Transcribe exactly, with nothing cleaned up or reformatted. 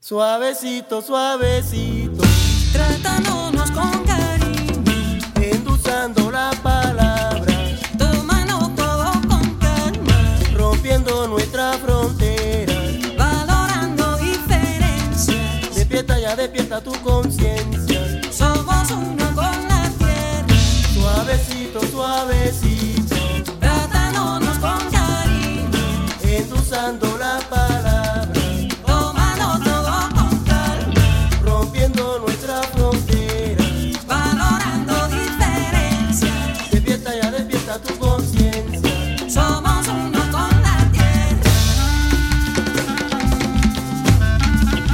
Suavecito, suavecito, tratándonos con cariño, endulzando las palabras, tomando todo con calma, rompiendo nuestras fronteras, valorando diferencias. Despierta ya, despierta tu conciencia. Somos uno con la tierra. Suavecito, suavecito.